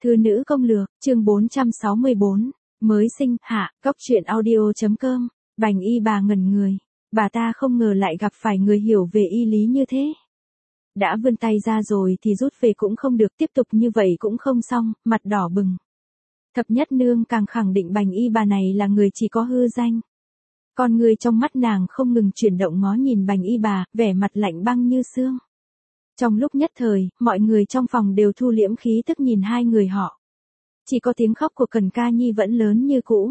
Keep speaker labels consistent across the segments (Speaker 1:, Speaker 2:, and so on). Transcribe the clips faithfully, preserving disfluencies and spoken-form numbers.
Speaker 1: Thư nữ công lược, chương bốn trăm sáu mươi bốn, mới sinh, hạ, cóc truyện audio.com, Bành y bà ngẩn người, bà ta không ngờ lại gặp phải người hiểu về y lý như thế. Đã vươn tay ra rồi thì rút về cũng không được, tiếp tục như vậy cũng không xong, mặt đỏ bừng. Thập nhất nương càng khẳng định bành y bà này là người chỉ có hư danh. Con người trong mắt nàng không ngừng chuyển động ngó nhìn bành y bà, vẻ mặt lạnh băng như xương. Trong lúc nhất thời, mọi người trong phòng đều thu liễm khí tức nhìn hai người họ. Chỉ có tiếng khóc của Cần Ca Nhi vẫn lớn như cũ.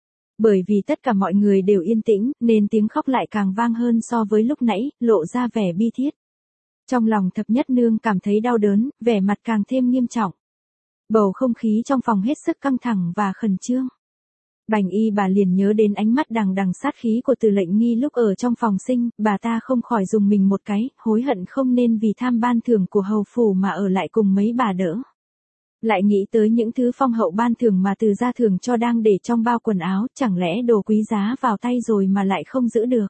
Speaker 1: Bởi vì tất cả mọi người đều yên tĩnh, nên tiếng khóc lại càng vang hơn so với lúc nãy, lộ ra vẻ bi thiết. Trong lòng thập nhất nương cảm thấy đau đớn, vẻ mặt càng thêm nghiêm trọng. Bầu không khí trong phòng hết sức căng thẳng và khẩn trương. Bành y bà liền nhớ đến ánh mắt đằng đằng sát khí của Từ Lệnh Nghi lúc ở trong phòng sinh, bà ta không khỏi dùng mình một cái, hối hận không nên vì tham ban thưởng của hầu phủ mà ở lại cùng mấy bà đỡ. Lại nghĩ tới những thứ phong hậu ban thưởng mà Từ gia thưởng cho đang để trong bao quần áo, chẳng lẽ đồ quý giá vào tay rồi mà lại không giữ được.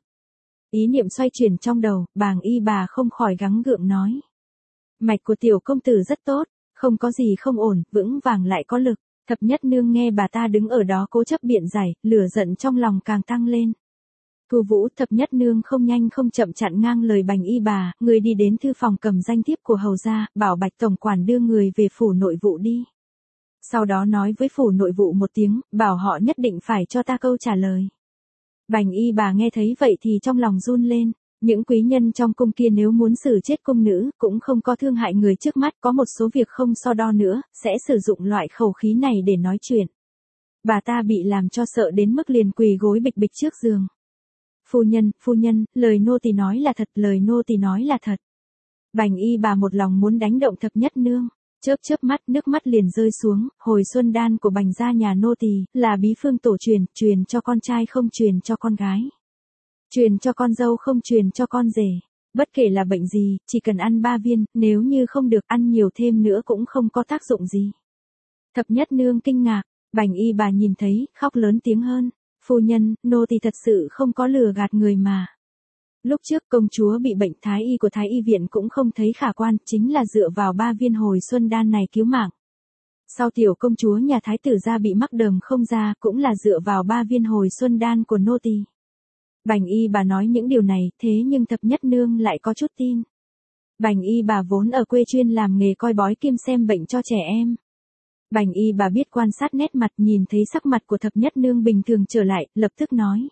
Speaker 1: Ý niệm xoay chuyển trong đầu, bàng y bà không khỏi gắng gượng nói. Mạch của tiểu công tử rất tốt, không có gì không ổn, vững vàng lại có lực. Thập nhất nương nghe bà ta đứng ở đó cố chấp biện giải, lửa giận trong lòng càng tăng lên. Thu Vũ, thập nhất nương không nhanh không chậm chặn ngang lời bành y bà, người đi đến thư phòng cầm danh thiếp của hầu gia, bảo Bạch tổng quản đưa người về phủ nội vụ đi. Sau đó nói với phủ nội vụ một tiếng, bảo họ nhất định phải cho ta câu trả lời. Bành y bà nghe thấy vậy thì trong lòng run lên. Những quý nhân trong cung kia nếu muốn xử chết cung nữ, cũng không có thương hại người trước mắt, có một số việc không so đo nữa, sẽ sử dụng loại khẩu khí này để nói chuyện. Bà ta bị làm cho sợ đến mức liền quỳ gối bịch bịch trước giường. Phu nhân, phu nhân, lời nô tỳ nói là thật, lời nô tỳ nói là thật. Bành y bà một lòng muốn đánh động thập nhất nương, chớp chớp mắt, nước mắt liền rơi xuống, hồi xuân đan của bành gia nhà nô tỳ, là bí phương tổ truyền, truyền cho con trai không truyền cho con gái. Truyền cho con dâu không truyền cho con rể. Bất kể là bệnh gì, chỉ cần ăn ba viên, nếu như không được ăn nhiều thêm nữa cũng không có tác dụng gì. Thập nhất nương kinh ngạc, bành y bà nhìn thấy, khóc lớn tiếng hơn. Phu nhân, nô tỳ thật sự không có lừa gạt người mà. Lúc trước công chúa bị bệnh, thái y của thái y viện cũng không thấy khả quan, chính là dựa vào ba viên hồi xuân đan này cứu mạng. Sau tiểu công chúa nhà thái tử gia bị mắc đờm không ra, cũng là dựa vào ba viên hồi xuân đan của nô tỳ. Bành y bà nói những điều này, thế nhưng thập nhất nương lại có chút tin. Bành y bà vốn ở quê chuyên làm nghề coi bói kim xem bệnh cho trẻ em. Bành y bà biết quan sát nét mặt, nhìn thấy sắc mặt của thập nhất nương bình thường trở lại, lập tức nói.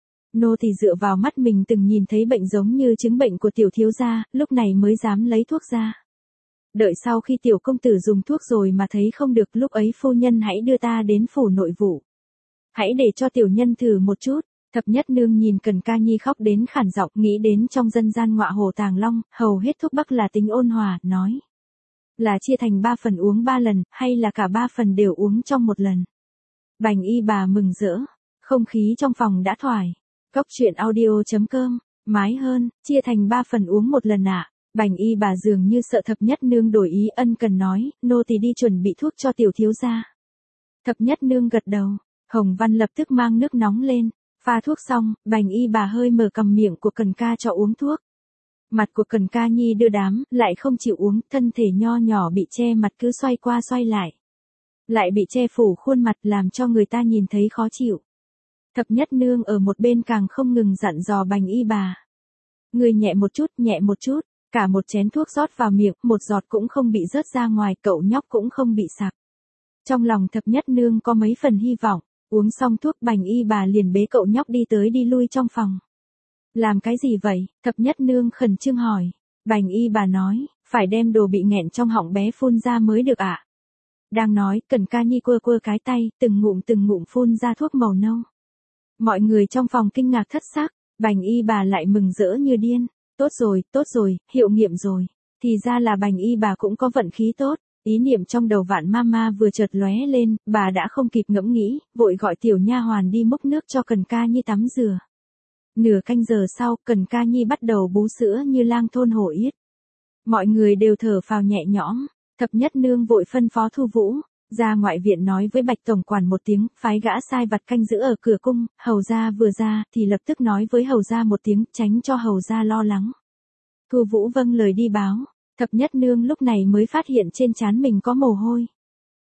Speaker 1: Nô thì dựa vào mắt mình từng nhìn thấy bệnh giống như chứng bệnh của tiểu thiếu gia, lúc này mới dám lấy thuốc ra. Đợi sau khi tiểu công tử dùng thuốc rồi mà thấy không được, lúc ấy phu nhân hãy đưa ta đến phủ nội vụ. Hãy để cho tiểu nhân thử một chút. Thập nhất nương nhìn Cần Ca Nhi khóc đến khản giọng, nghĩ đến trong dân gian ngọa hồ Tàng Long, hầu hết thuốc bắc là tính ôn hòa, nói. Là chia thành ba phần uống ba lần, hay là cả ba phần đều uống trong một lần. Bành y bà mừng rỡ, không khí trong phòng đã thoải. Cóc truyện audio.com, mái hơn, chia thành ba phần uống một lần ạ. À. Bành y bà dường như sợ thập nhất nương đổi ý, ân cần nói, nô tỳ đi chuẩn bị thuốc cho tiểu thiếu gia. Thập nhất nương gật đầu, Hồng Văn lập tức mang nước nóng lên. Pha thuốc xong, bành y bà hơi mở cầm miệng của Cần Ca cho uống thuốc. Mặt của Cần Ca Nhi đưa đám, lại không chịu uống, thân thể nho nhỏ bị che mặt cứ xoay qua xoay lại. Lại bị che phủ khuôn mặt làm cho người ta nhìn thấy khó chịu. Thập nhất nương ở một bên càng không ngừng dặn dò bành y bà. Người nhẹ một chút, nhẹ một chút, cả một chén thuốc rót vào miệng, một giọt cũng không bị rớt ra ngoài, cậu nhóc cũng không bị sặc. Trong lòng thập nhất nương có mấy phần hy vọng. Uống xong thuốc bành y bà liền bế cậu nhóc đi tới đi lui trong phòng. Làm cái gì vậy? Thập nhất nương khẩn trương hỏi. Bành y bà nói, phải đem đồ bị nghẹn trong họng bé phun ra mới được ạ. À? Đang nói, Cần Ca Nhi quơ quơ cái tay, từng ngụm từng ngụm phun ra thuốc màu nâu. Mọi người trong phòng kinh ngạc thất sắc, bành y bà lại mừng rỡ như điên. Tốt rồi, tốt rồi, hiệu nghiệm rồi. Thì ra là bành y bà cũng có vận khí tốt. Ý niệm trong đầu Vạn Mama vừa chợt lóe lên, bà đã không kịp ngẫm nghĩ, vội gọi tiểu nha hoàn đi múc nước cho Cần Ca Nhi tắm rửa. Nửa canh giờ sau, Cần Ca Nhi bắt đầu bú sữa như lang thôn hổ yết. Mọi người đều thở phào nhẹ nhõm, thập nhất nương vội phân phó Thu Vũ, ra ngoại viện nói với Bạch tổng quản một tiếng, phái gã sai vặt canh giữ ở cửa cung, hầu gia vừa ra thì lập tức nói với hầu gia một tiếng, tránh cho hầu gia lo lắng. Thu Vũ vâng lời đi báo. Thập nhất nương lúc này mới phát hiện trên trán mình có mồ hôi.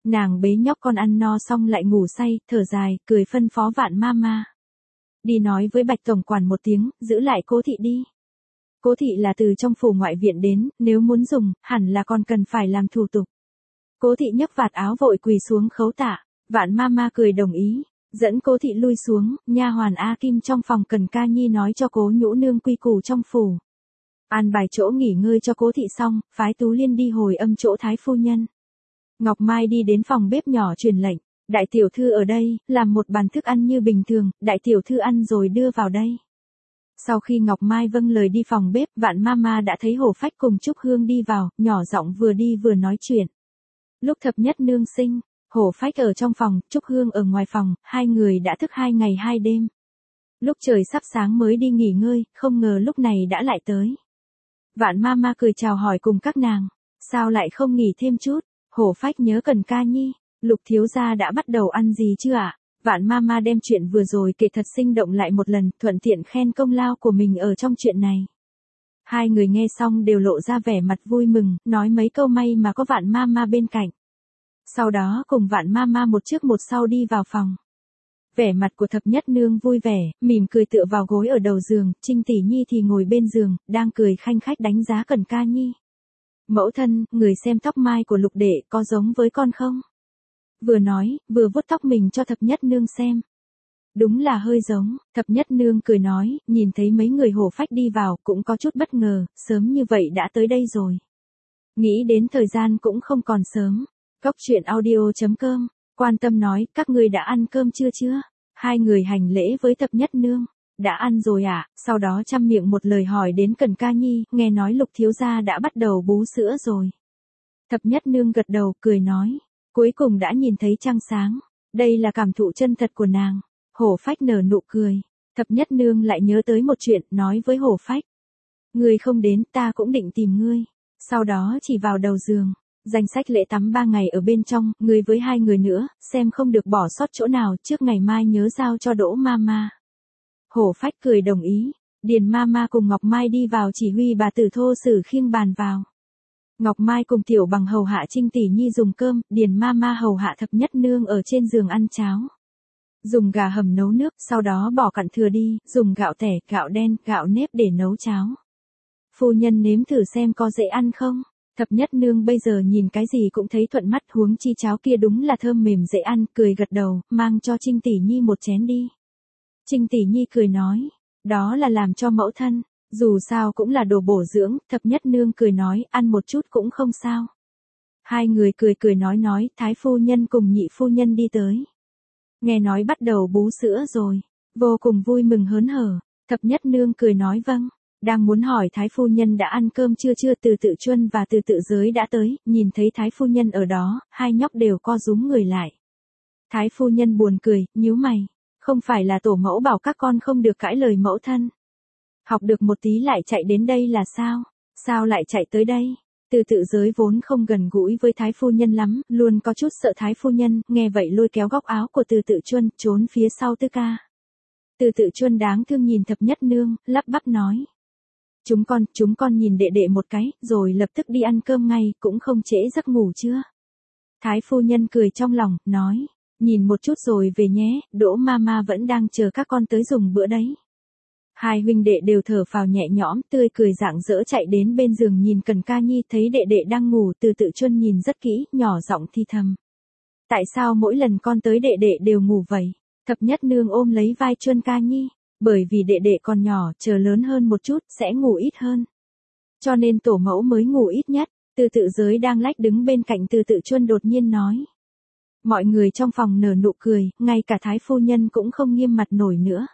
Speaker 1: Nàng bế nhóc con ăn no xong lại ngủ say, thở dài, cười phân phó Vạn Mama. Đi nói với Bạch tổng quản một tiếng, giữ lại Cố thị đi. Cố thị là từ trong phủ ngoại viện đến, nếu muốn dùng, hẳn là còn cần phải làm thủ tục. Cố thị nhấc vạt áo vội quỳ xuống khấu tạ, Vạn Mama cười đồng ý, dẫn Cố thị lui xuống, nha hoàn A Kim trong phòng Cần Ca Nhi nói cho Cố nhũ nương quy củ trong phủ. An bài chỗ nghỉ ngơi cho Cố thị xong, phái Tú Liên đi hồi âm chỗ thái phu nhân. Ngọc Mai đi đến phòng bếp nhỏ truyền lệnh, đại tiểu thư ở đây, làm một bàn thức ăn như bình thường, đại tiểu thư ăn rồi đưa vào đây. Sau khi Ngọc Mai vâng lời đi phòng bếp, Vạn Mama đã thấy Hổ Phách cùng Trúc Hương đi vào, nhỏ giọng vừa đi vừa nói chuyện. Lúc thập nhất nương sinh, Hổ Phách ở trong phòng, Trúc Hương ở ngoài phòng, hai người đã thức hai ngày hai đêm. Lúc trời sắp sáng mới đi nghỉ ngơi, không ngờ lúc này đã lại tới. Vạn Mama cười chào hỏi cùng các nàng, sao lại không nghỉ thêm chút? Hổ Phách nhớ Cần Ca Nhi, Lục thiếu gia đã bắt đầu ăn gì chưa ạ? Vạn Mama đem chuyện vừa rồi kể thật sinh động lại một lần, thuận tiện khen công lao của mình ở trong chuyện này. Hai người nghe xong đều lộ ra vẻ mặt vui mừng, nói mấy câu may mà có Vạn Mama bên cạnh. Sau đó cùng Vạn Mama một trước một sau đi vào phòng. Vẻ mặt của thập nhất nương vui vẻ, mỉm cười tựa vào gối ở đầu giường, Trinh tỷ nhi thì ngồi bên giường, đang cười khanh khách đánh giá Cần Ca Nhi. Mẫu thân, người xem tóc mai của Lục đệ có giống với con không? Vừa nói, vừa vuốt tóc mình cho thập nhất nương xem. Đúng là hơi giống, thập nhất nương cười nói, nhìn thấy mấy người Hổ Phách đi vào cũng có chút bất ngờ, sớm như vậy đã tới đây rồi. Nghĩ đến thời gian cũng không còn sớm. Cóc truyện audio chấm com, quan tâm nói, các ngươi đã ăn cơm chưa chưa? Hai người hành lễ với thập nhất nương. Đã ăn rồi ạ, à? Sau đó chăm miệng một lời hỏi đến Cần Ca Nhi, nghe nói Lục thiếu gia đã bắt đầu bú sữa rồi. Thập nhất nương gật đầu, cười nói, cuối cùng đã nhìn thấy trăng sáng. Đây là cảm thụ chân thật của nàng. Hổ Phách nở nụ cười. Thập nhất nương lại nhớ tới một chuyện, nói với Hổ Phách. Ngươi không đến, ta cũng định tìm ngươi. Sau đó chỉ vào đầu giường. Danh sách lễ tắm ba ngày ở bên trong, ngươi với hai người nữa, xem không được bỏ sót chỗ nào, trước ngày mai nhớ giao cho Đỗ Mama. Hổ Phách cười đồng ý. Điền Mama cùng Ngọc Mai đi vào chỉ huy bà tử Thô Sử khiêng bàn vào. Ngọc Mai cùng Tiểu Bằng hầu hạ Trinh tỷ nhi dùng cơm, Điền Mama hầu hạ thập nhất nương ở trên giường ăn cháo. Dùng gà hầm nấu nước, sau đó bỏ cặn thừa đi, dùng gạo tẻ, gạo đen, gạo nếp để nấu cháo. Phu nhân nếm thử xem có dễ ăn không? Thập nhất nương bây giờ nhìn cái gì cũng thấy thuận mắt, huống chi cháo kia đúng là thơm mềm dễ ăn, cười gật đầu, mang cho Trinh tỷ nhi một chén đi. Trinh tỷ nhi cười nói, đó là làm cho mẫu thân, dù sao cũng là đồ bổ dưỡng, thập nhất nương cười nói, ăn một chút cũng không sao. Hai người cười cười nói nói, thái phu nhân cùng nhị phu nhân đi tới. Nghe nói bắt đầu bú sữa rồi, vô cùng vui mừng hớn hở, thập nhất nương cười nói vâng. Đang muốn hỏi thái phu nhân đã ăn cơm chưa chưa, Từ Tự Chuân và Từ Tự Giới đã tới, nhìn thấy thái phu nhân ở đó, hai nhóc đều co rúm người lại. Thái phu nhân buồn cười, nhíu mày, không phải là tổ mẫu bảo các con không được cãi lời mẫu thân. Học được một tí lại chạy đến đây là sao? Sao lại chạy tới đây? Từ Tự Giới vốn không gần gũi với thái phu nhân lắm, luôn có chút sợ thái phu nhân, nghe vậy lôi kéo góc áo của Từ Tự Chuân, trốn phía sau Tư Ca. Từ Tự Chuân đáng thương nhìn thập nhất nương, lắp bắp nói. Chúng con, chúng con nhìn đệ đệ một cái, rồi lập tức đi ăn cơm ngay, cũng không trễ giấc ngủ chưa? Thái phu nhân cười trong lòng, nói, nhìn một chút rồi về nhé, Đỗ Mama vẫn đang chờ các con tới dùng bữa đấy. Hai huynh đệ đều thở phào nhẹ nhõm, tươi cười rạng rỡ chạy đến bên giường nhìn Cần Ca Nhi, thấy đệ đệ đang ngủ, Từ Tự Chuân nhìn rất kỹ, nhỏ giọng thi thầm. Tại sao mỗi lần con tới đệ đệ đều ngủ vậy? Thập nhất nương ôm lấy vai Chuân Ca Nhi. Bởi vì đệ đệ còn nhỏ, chờ lớn hơn một chút, sẽ ngủ ít hơn. Cho nên tổ mẫu mới ngủ ít nhất. Từ Tự Giới đang lách đứng bên cạnh Từ Tự Chuân đột nhiên nói. Mọi người trong phòng nở nụ cười, ngay cả thái phu nhân cũng không nghiêm mặt nổi nữa.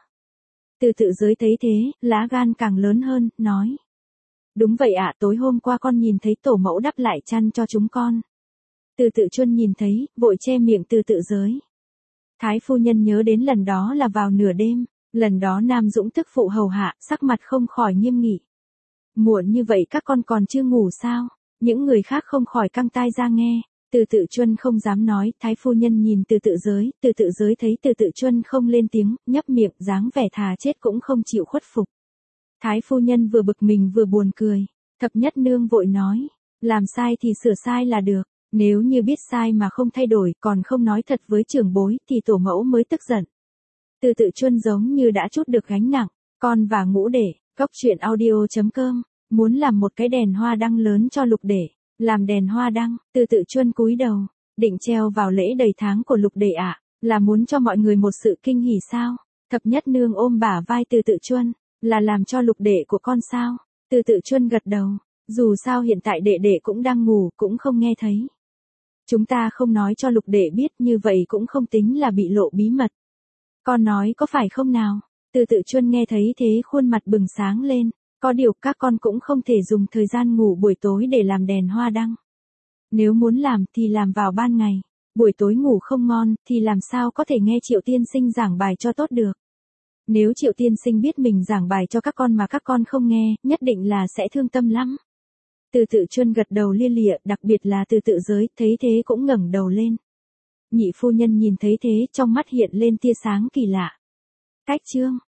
Speaker 1: Từ Tự Giới thấy thế, lá gan càng lớn hơn, nói. Đúng vậy ạ, tối hôm qua con nhìn thấy tổ mẫu đắp lại chăn cho chúng con. Từ Tự Chuân nhìn thấy, vội che miệng Từ Tự Giới. Thái phu nhân nhớ đến lần đó là vào nửa đêm. Lần đó Nam Dũng tức phụ hầu hạ, sắc mặt không khỏi nghiêm nghị. Muộn như vậy các con còn chưa ngủ sao? Những người khác không khỏi căng tai ra nghe. Từ Tự Chuân không dám nói, thái phu nhân nhìn Từ Tự Giới, Từ Tự Giới thấy Từ Tự Chuân không lên tiếng, nhấp miệng, dáng vẻ thà chết cũng không chịu khuất phục. Thái phu nhân vừa bực mình vừa buồn cười, thập nhất nương vội nói, làm sai thì sửa sai là được, Nếu như biết sai mà không thay đổi còn không nói thật với trưởng bối thì tổ mẫu mới tức giận. Từ Tự Chuân giống như đã trút được gánh nặng, con và ngũ đệ, cốc truyện audio chấm com, muốn làm một cái đèn hoa đăng lớn cho Lục Đệ, làm đèn hoa đăng, Từ Tự Chuân cúi đầu, định treo vào lễ đầy tháng của Lục Đệ ạ, là muốn cho mọi người một sự kinh hỉ sao? Thập Nhất Nương ôm bả vai Từ Tự Chuân, là làm cho Lục Đệ của con sao? Từ Tự Chuân gật đầu, dù sao hiện tại đệ đệ cũng đang ngủ, cũng không nghe thấy. Chúng ta không nói cho Lục Đệ biết, như vậy cũng không tính là bị lộ bí mật. Con nói có phải không nào? Từ Tự Chuân nghe thấy thế khuôn mặt bừng sáng lên, có điều các con cũng không thể dùng thời gian ngủ buổi tối để làm đèn hoa đăng. Nếu muốn làm thì làm vào ban ngày, buổi tối ngủ không ngon thì làm sao có thể nghe Triệu tiên sinh giảng bài cho tốt được. Nếu Triệu tiên sinh biết mình giảng bài cho các con mà các con không nghe, nhất định là sẽ thương tâm lắm. Từ Tự Chuân gật đầu lia lịa, đặc biệt là Từ Tự Giới, thấy thế cũng ngẩng đầu lên. Nhị phu nhân nhìn thấy thế, trong mắt hiện lên tia sáng kỳ lạ. Cách chương